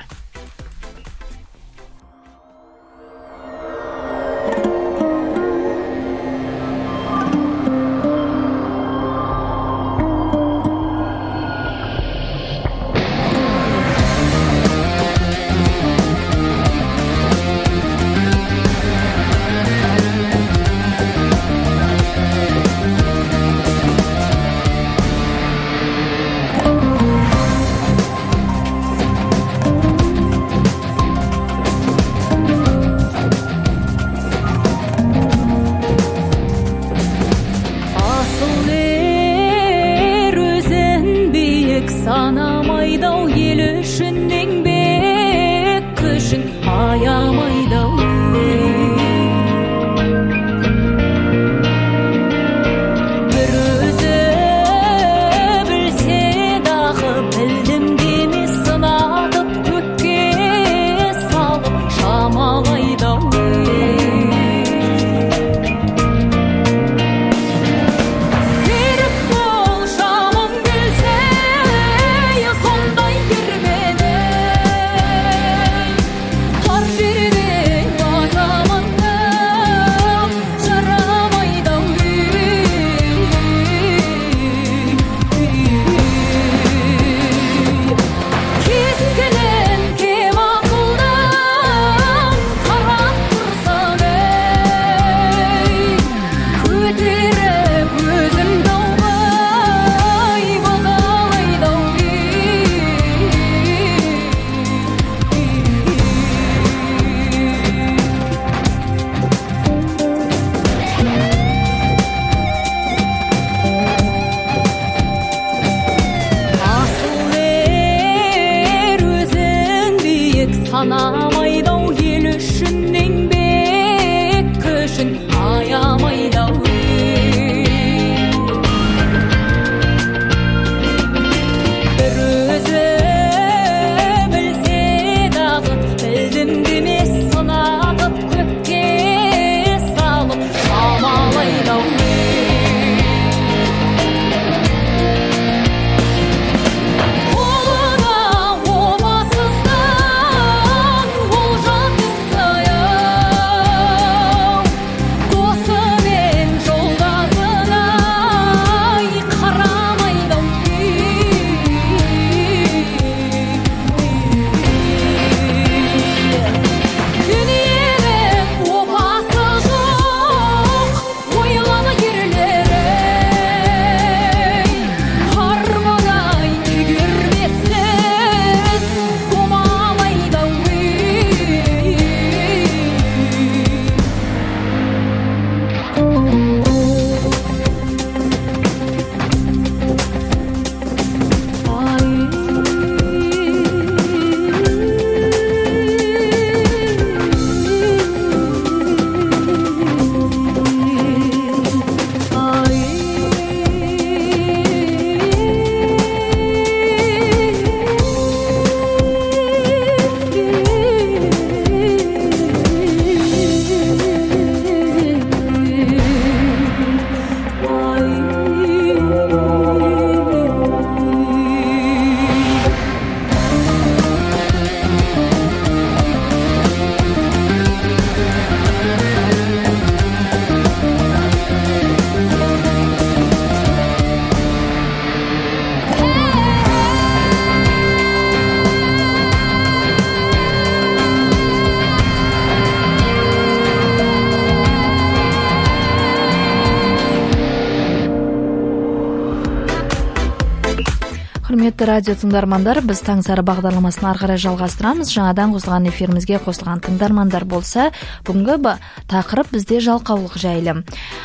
Құрметті радио тыңдармандар, біз Таңсары бағдарламасын ары қарай жалғастырамыз. Жаңадан қосылған эфирімізге қосылған тыңдармандар болса, бүгінгі тақырып бізде жалқаулық жайлы.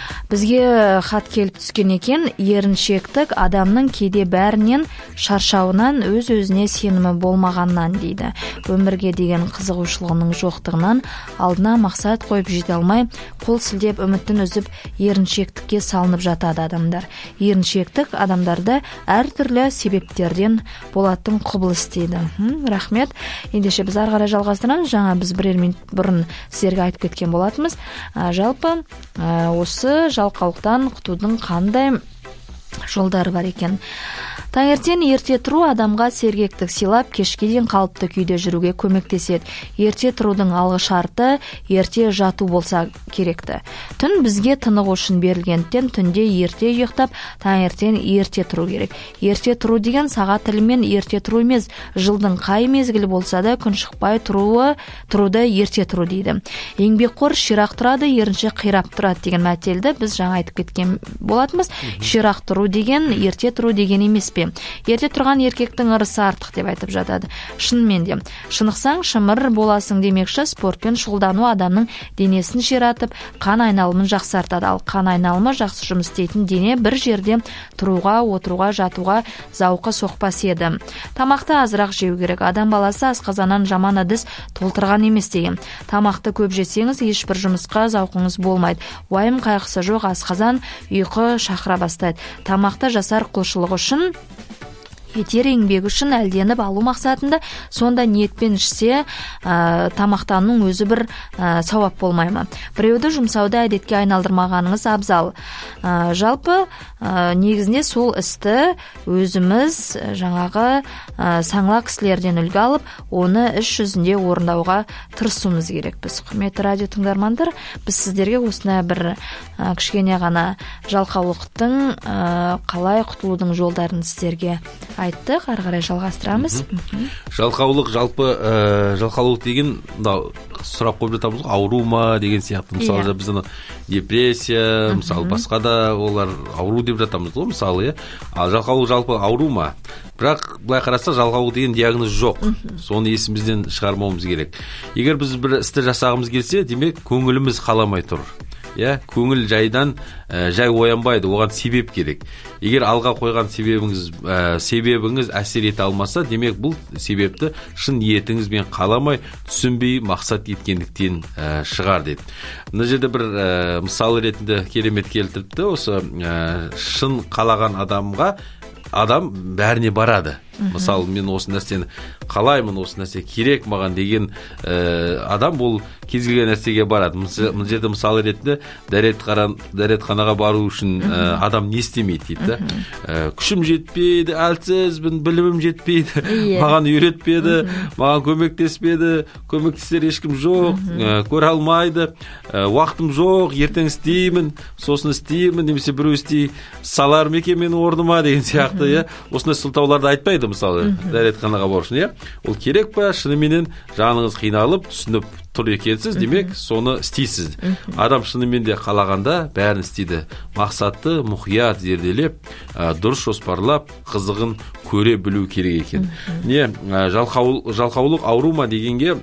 Бізге хат келіп түскен екен. Еріншектік адамның кейде бәрінен шаршауынан, өз-өзіне сенімі болмағаннан дейді. Өмірге деген қызығушылығының жоқтығынан, алдына мақсат қойып жете алмай, қол сілдеп үміттін үзіп, еріншектікке салынып жатады адамдар. Еріншектік адамдарда әртүрлі себептерден болатын құбылыс дейді. Рахмет. Ендеше біз ары қарай жалғастырамыз. Жаңа біз бірер минут бұрын сіздерге айтып кеткен болатынбыз. Жалпы осы жалқаулықтан құтылудың қандай жолдары бар екен? Таңертең ерте тұру адамға сергектік сыйлап, кешке дейін қалыпты күйде жүруге көмектеседі. Ерте тұрудың алғы шарты ерте жату болса керекті. Түн бізге тынығу үшін берілгендіктен түнде ерте ұйықтап, таңертең ерте тұру керек. Ерте тұру деген сағат тілімен ерте тұру емес, жылдың қай мезгілі болса да күн шықпай тұруы, тұруды ерте тұру дейді. Еңбекқор ширақ тұрады, ерінші қирап тұрады деген мәтелді біз жаңа айтып кеткен болатынбыз. Ширақ тұру деген ерте тұру деген емес пе? Ерте тұрған еркектің ырысы артық деп айтып жатады. Шынымен де, шынықсаң шымыр боласың демекші, спортпен шұғылдану адамның денесін ширатып, қан айналымын жақсартады. Ал қан айналымы жақсы жұмыс істейтін дене бір жерде тұруға, отыруға, жатуға зауқы соқпас еді. Тамақты азырақ жеу керек. Адам баласы асқазаннан жаман ыдыс толтырған емес деген. Тамақты көп жесеңіз, ешбір жұмысқа зауқыңыз болмайды. Уайым қайғысы жоқ, асқазан ұйқы шақыра бастайды. Тамақты жасар құлшылығы үшін, етер еңбегі үшін әлденіп алу мақсатында, сонда ниетпен ішсе, ә, тамақтанның өзі бір ә, сауап болмай ма? Біреуді жұмсауды әдетке айналдырмағаныңыз абзал. Ә, жалпы ә, негізінде сол істі өзіміз жаңағы ә, саңла кісілерден үлгі алып, оны іс жүзінде орындауға тырысуымыз керек. Біз құрметті радио тыңдармандар, біз сіздерге осындай бір ә, кішкене ғана жалқаулықтың ә, қалай құтылудың жолдарын сіздерге айттық, ары қарай жалғастырамыз. Жалқаулық, жалпы ә, жалқаулық деген сұрақ қойып жатамыз, ауру ма деген сияқты. Мысалы, yeah. біз депрессия, мысалы басқа да олар ауру деп жатамыз ғой, мысалы, иә. Ал жалқаулық жалпы ауру ма? Бірақ былай қараса, жалқаулық деген диагноз жоқ. Соны есімізден шығармауымыз керек. Егер біз бір істі жасағымыз келсе, демек көңіліміз қаламай тұр. Я, көңіл жайдан ә, жай оянбайды, оған себеп керек. Егер алға қойған себебіңіз, ә, себебіңіз әсер ете алмаса, демек бұл себепті шын ниетіңізбен қаламай, түсінбей мақсат еткендіктен ә, шығар деді. Мына жерде бір ә, мысал ретінде керемет келтіріпті. Осы ә, шын қалаған адамға адам бәріне барады. Мысалы, мен осы нәрсені қалаймын, осы нәрсе керек маған деген ә, адам бұл кез келген нәрсеге барады. Мына жерде мысалы ретінде дәретханаға бару үшін ә, адам не істемейді дейді. Ә, күшім жетпейді, әлсізбін, білімім жетпейді, маған үйретпеді, маған көмектеспеді, көмектесер ешкім жоқ, ә, көре алмайды, ә, уақытым жоқ, ертең істеймін, сосын істеймін, немесе біреу істей салар ма екен менің орныма деген сияқты, иә. Осындай сылтауларды айтпайды мысалы дәретханаға бару үшін, иә. Ол керек па? Шынымен жаныңыз қиналып, түсініп тұр екенсіз, демек соны істейсіз. Адам шынымен де қалағанда бәрін істейді. Мақсатты мұқият зерделеп, ә, дұрыс жоспарлап, қызығын көре білу керек екен. Не, ә, жалқаулық, жалқаулық ауру ма дегенге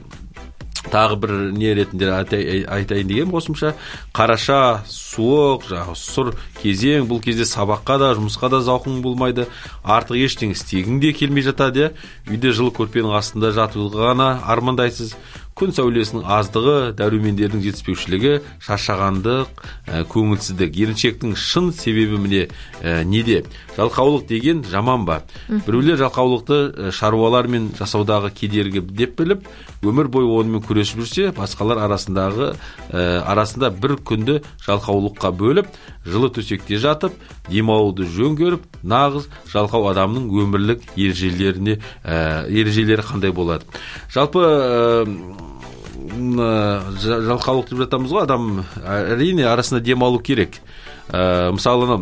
тағы бір не ретінде айтайын деген қосымша, қараша, суық, сұр кезең, бұл кезде сабаққа да, жұмысқа да зауқың болмайды, артық ештеңе істегің де келмей жатады, үйде жылы көрпенің астында жатуға ғана армандайсыз. Күн сәулесінің аздығы, дәрумендердің жетіспеушілігі, шаршағандық, ә, көңілсіздік. Еріншектің шын себебі міне ә, неде? Жалқаулық деген жаман ба? Біреулер жалқаулықты шаруалармен жасаудағы кедергі деп біліп, өмір бойы онымен күресіп жүрсе, басқалар арасындағы ә, арасында бір күнді жалқаулыққа бөліп, жылы төсекте жатып, демалуды жөн көріп, нағыз жалқау адамның өмірлік ережелеріне ә, ережелері қандай болады? Жалпы ә, жалқаулық деп жатамыз ғой, адам әрине арасында демалу керек. Ә, мысалы,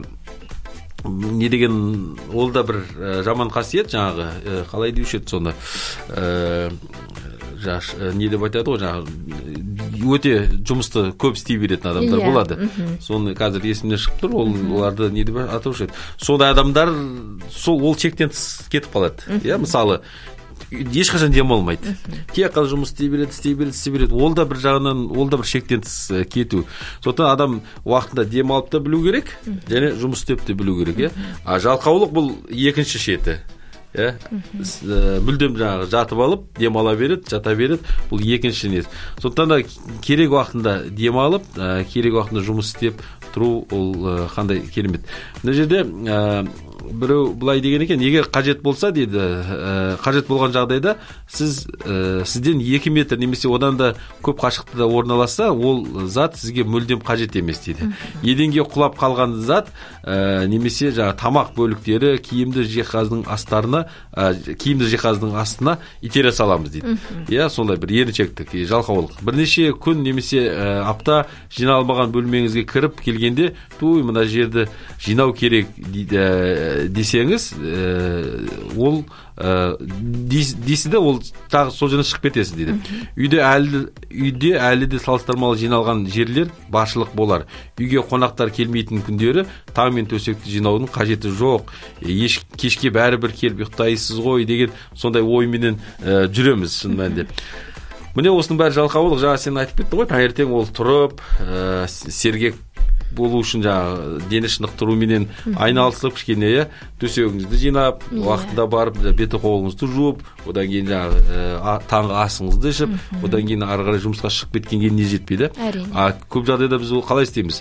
не деген, ол да бір ә, жаман қасиет, жаңағы ә, қалай деуші еді сонда, ә, жаш, ә, не деп айтады ғой, жаңағы өте жұмысты көп істей беретін адамдар Иә, болады. Соны қазір есімнен шығып тұр, ол оларды не деп атаушы еді. Сондай адамдар сол ол чектен тыс кетіп қалады. Иә, мысалы ешқашан демалмайды. Тек қана жұмыс істей береді, істей береді, істей береді. Ол да бір жағынан, ол да бір шектен тыс кету. Сондықтан адам уақытында демалып та білу керек, және жұмыс істеп те білу керек, иә. А жалқаулық бұл екінші шеті. Иә, мүлдем жаңағы жатып алып, демала береді, жата береді. Бұл екінші несі. Сондықтан да керек уақытында демалып, керек уақытында жұмыс істеп тұру, ол қандай керемет. Мына жерде біреу былай деген екен, егер қажет болса дейді, қажет болған жағдайда сіз сізден екі метр немесе одан да көп қашықтықта орналасса, ол зат сізге мүлдем қажет емес дейді. Еденге құлап қалған зат немесе жаңағы тамақ бөліктері киімді жиһаздың астарына, киімді жиһаздың астына итере саламыз дейді. Иә, сондай бір еріншектік, жалқаулық. Бірнеше күн немесе апта жиналмаған бөлмеңізге кіріп келгенде, туй мына жерді жинау керек десеңіз, ол дейсіз де, ол тағы сол жерден шығып кетесіз дейді. Үйде әлі үйде әлі де салыстырмалы жиналған жерлер баршылық болар. Үйге қонақтар келмейтін күндері таң мен төсекті жинаудың қажеті жоқ. Еш кешке бәрібір келіп ұйықтайсыз ғой деген сондай ойменен жүреміз шын мәнінде. Міне осының бәрі жалқаулық. Жаңа сен айтып кеттің ғой, таңертең ол тұрып, сергек болу үшін жаңағы дене шынықтыруменен айналысып кішкене, төсегіңізді жинап, уақытында барып, беті қолыңызды жуып, одан кейін жаңағы таңғы асыңызды ішіп, одан кейін ары қарай жұмысқа шығып кеткенге не жетпейді. А көп жағдайда біз ол қалай істейміз?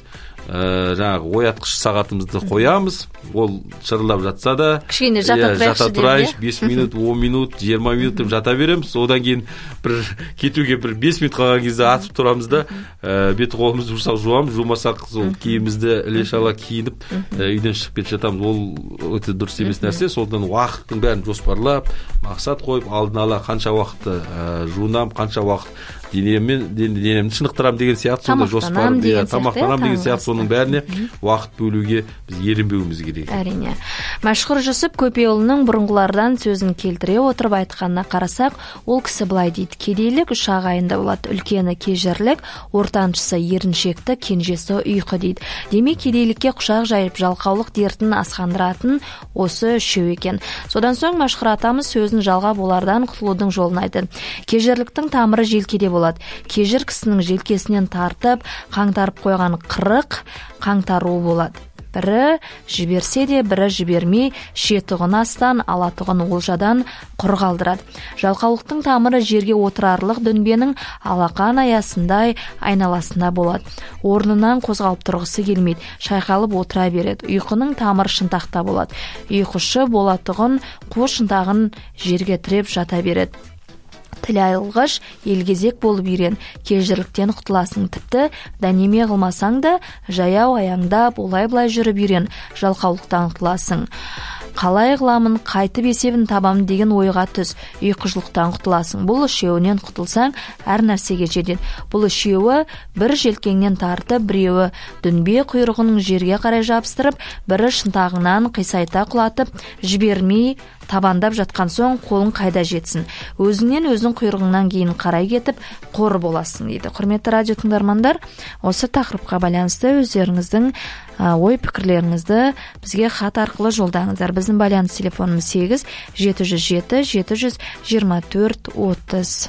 Жаңағы оятқыш сағатымызды қоямыз, ол шырылдап жатса да кішкене жата тұрайық, бес минут, он минут, жиырма минут деп жата береміз. Одан кейін бір кетуге бір бес минут қалған кезде атып тұрамыз да, беті қолымызды жусақ жуамыз, жумасақ сол киімімізді іле-шала киініп үйден шығып кетіп жатамыз. Ол өте дұрыс емес нәрсе. Содан уақыттың бәрін жоспарлап, мақсат қойып, алдын ала қанша уақытты жуынам, қанша уақыт денеммен денемді шынықтырам деген сияқты, сонда жоспар, тамақтанам деген сияқты, соның бәріне уақыт бөлуге біз ерінбеуіміз керек. Әрине. Мәшһүр Жүсіп Көпейұлының бұрынғылардан сөзін келтіре отырып айтқанына қарасақ, ол кісі былай дейді: кедейлік үш ағайында болады, үлкені кежірлік, ортаншысы еріншекті, кенжесі ұйқы дейді. Демек, кедейлікке құшақ жайып жалқаулық дертін асқандыратын осы үшеу екен. Содан соң Мәшһүр атамыз сөзін жалғап олардан құтылудың жолын айтты. Кежірліктің тамыры желкеде болады. Кежір кісінің желкесінен тартып, қаңтарып қойған қырық қаңтару болады. Бірі жіберсе де, бірі жібермей, шетұғын астан, алатұғын олжадан құр қалдырады. Жалқаулықтың тамыры жерге отырарлық дүнбенің алақан аясындай айналасында болады. Орнынан қозғалып тұрғысы келмейді, шайқалып отыра береді. Ұйқының тамыры шынтақта болады. Ұйқышы болатұғын қос шынтағын жерге тіреп жата береді. Тіл айылғыш, елгезек болып үйрен, кежірліктен құтыласың. Тіпті дәнеме қылмасаң да, жаяу аяңдап, олай-былай жүріп үйрен, жалқаулықтан құтыласың. Қалай қыламын, қайтып есебін табам деген ойға түс, ұйқыжылықтан құтыласың. Бұл үшеуінен құтылсаң, әр нәрсеге жетеді. Бұл үшеуі бір желкеңнен тартып, біреуі дүнбе құйрығының жерге қарай жабыстырып, бірі шынтағынан қисайта құлатып, жібермей табандап жатқан соң қолың қайда жетсін. Өзіңнен өзің құйрығыңнан кейін қарай кетіп, қор боласың дейді. Құрметті радио тыңдармандар, осы тақырыпқа байланысты өздеріңіздің ой пікірлеріңізді бізге хат арқылы жолдаңыздар. Біздің байланыс телефонымыз сегіз жеті жүз жеті жеті жүз жиырма төрт отыз.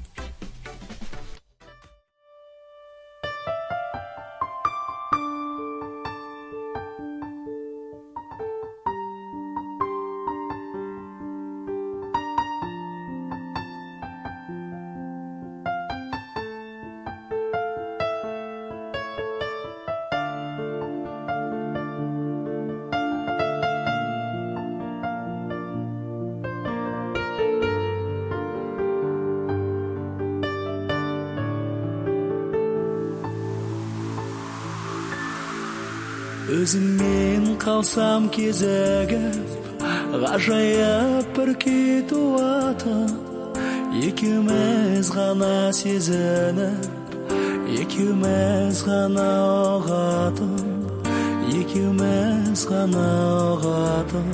Өзіңмен қалсам кезігіп, ғажайып бір күй туады. Екеуміз ғана сезініп, екеуміз ғана ұғатын, екеуміз ғана ұғатын.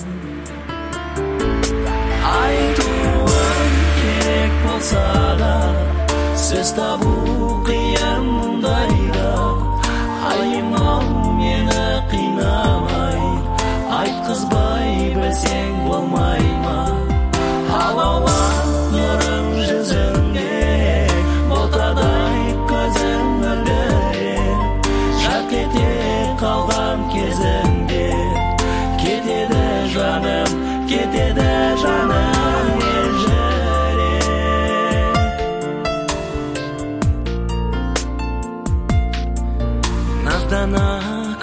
Айтуым керек болса да, сөз табу қиын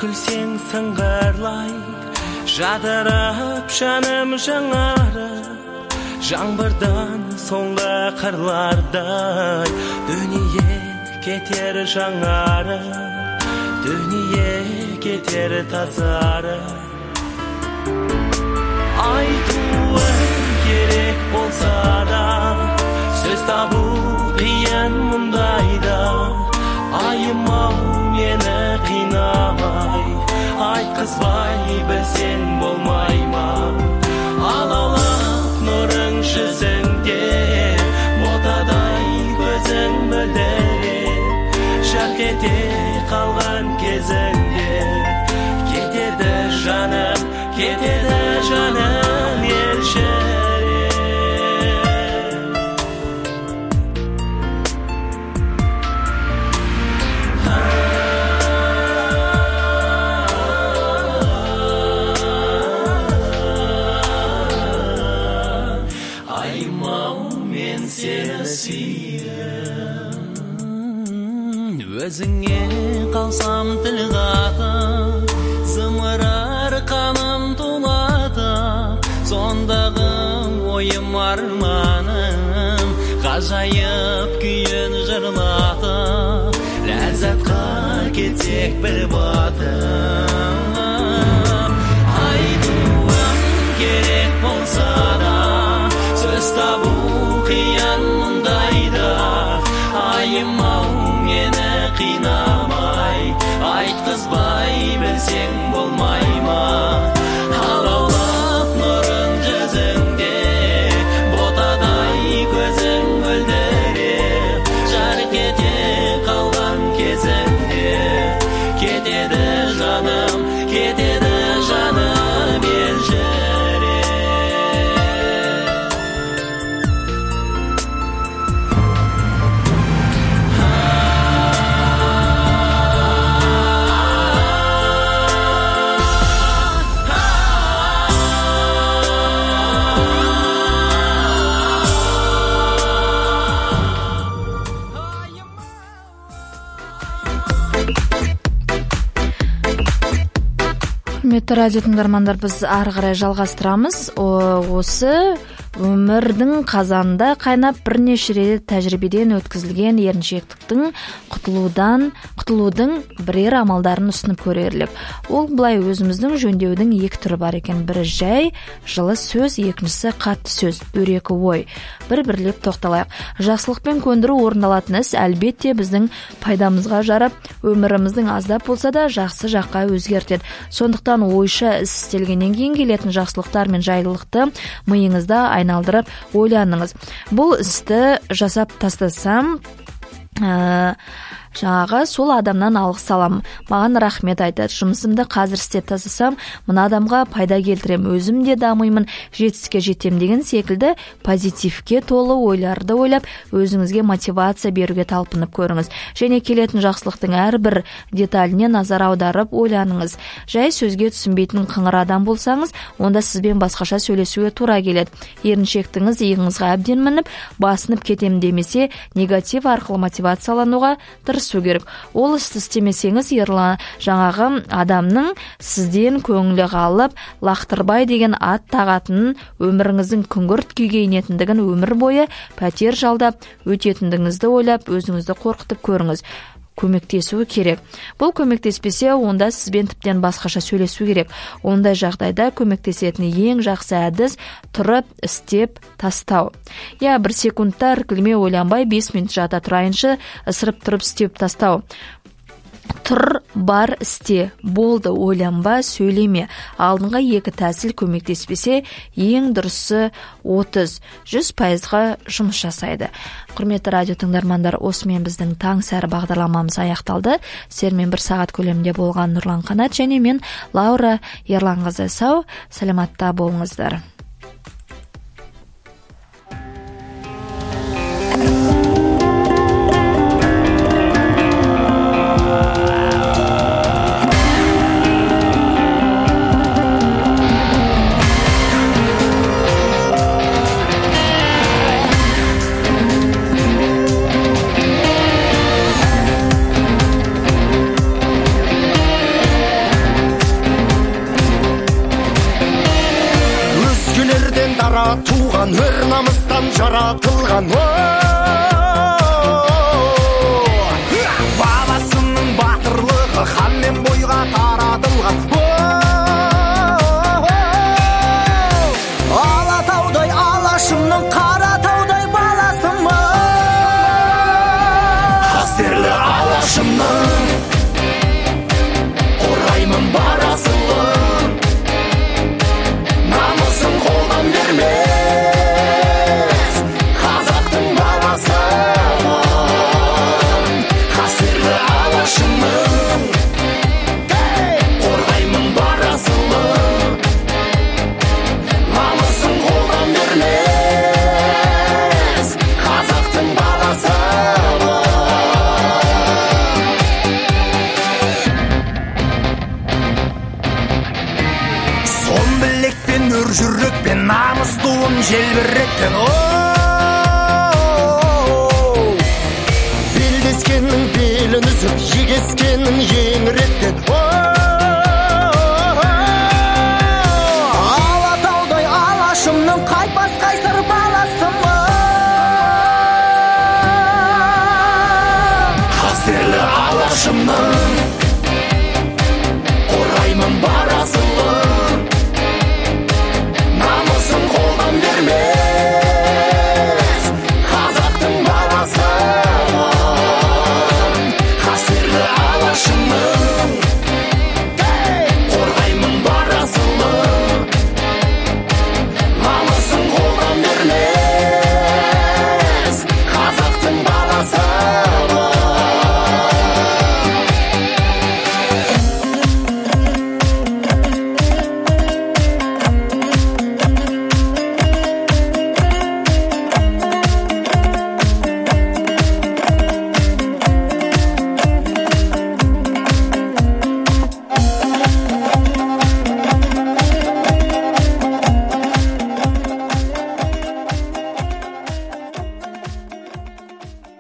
күлсең сыңғырлай жадырап жаным жаңарып жаңбырдан соңғы қырлардай дүние кетер жаңарып дүние кетер тазарып айтуым керек болса да сөз табу қиын мұндайда айым-ау мені қинамай айтқызбай білсең болмай ма алаулап нұрың жүзіңде ботадай көзің мөлдіреп жарқ ете қалған кезіңде кетеді жаным кетеді жаным елшіреп өзіңе қалсам тіл қатып зымырар қаным тулады сондағы ойым арманым ғажайып күйін жырлатып ләззатқа кетсек бір батып айтуым керек болса да сөз табу қиын мұндайда айым-ау мені қинамай айтқызбай білсең болмай ма алаулап нұрын жүзіңде ботадай көзің мөлдіреп жарқ ете қалған кезіңде кетеді жаным кетеді жаным елжіреп Құрметті радио тыңдармандар, біз ары қарай жалғастырамыз. Осы өмірдің қазанында қайнап бірнеше рет тәжірибеден өткізілген еріншектіктің құтылудан құтылудың бірер амалдарын ұсынып көрерлік. Ол былай өзіміздің жөндеудің екі түрі бар екен. Бірі жай, жылы сөз, екіншісі қатты сөз, дөрекі ой. Бір-бірлеп тоқталайық. Жақсылықпен көндіру орындалатын іс әлбетте біздің пайдамызға жарап, өміріміздің аздап болса да жақсы жаққа өзгертеді. Сондықтан ойша іс істелгеннен кейін келетін жақсылықтар мен жайлылықты миыңызда айналдырып ойланыңыз. Бұл істі жасап тастасам, ә, жаңағы сол адамнан алғыс салам, маған рахмет айтады, жұмысымды қазір істеп тастасам, мына адамға пайда келтірем, өзім де дамимын, жетістікке жетем деген секілді позитивке толы ойларды ойлап, өзіңізге мотивация беруге талпынып көріңіз. Және келетін жақсылықтың әрбір деталіне назар аударып ойланыңыз. Жай сөзге түсінбейтін қыңыр адам болсаңыз, онда сізбен басқаша сөйлесуге тура келеді. Еріншектіңіз иығыңызға әбден мініп, басынып кетем демесе, негатив арқылы мотивациялануға тырысу керек. Ол істі істемесеңіз, ерлан жаңағы адамның сізден көңілі қалып, лақтырбай деген ат тағатынын, өміріңіздің күңгірт күйге енетіндігін, өмір бойы пәтер жалдап өтетіндігіңізді ойлап, өзіңізді қорқытып көріңіз. Көмектесуі керек. Бұл көмектеспесе, онда сізбен тіптен басқаша сөйлесу керек. Ондай жағдайда көмектесетін ең жақсы әдіс тұрып, істеп, тастау. Я, бір секундта іркілмей ойланбай, бес минут жата тұрайыншы, ысырып тұрып істеп тастау. Тұр, бар, істе, болды, ойланба, сөйлеме. Алдыңға екі тәсіл көмектеспесе, ең дұрысы отыз, жүз пайызға жұмыс жасайды. Құрметті радио тыңдармандар, осымен біздің таң сәрі бағдарламамыз аяқталды. Сіздермен бір сағат көлемінде болған Нұрлан Қанат және мен Лаура Ерланқызы. Сау, саламатта болыңыздар. туған, өр намыстан жаратылған. Баласының батырлығы хан мен бойға таратылған. Алатаудай алашымның, Қаратаудай баласымын. Қастерлі алашымның, қорғаймын бар асылын. Намысын қолдан бермес қазақтың баласын. Қастерлі алашымның, қорғаймын бар асылын. Намысын қолдан бермес қазақтың баласын. Сон білекпен, өр жүрекпен, намыс туын желбіреткен. Белдескеннің белін үзіп, егескеннің еңіреткен.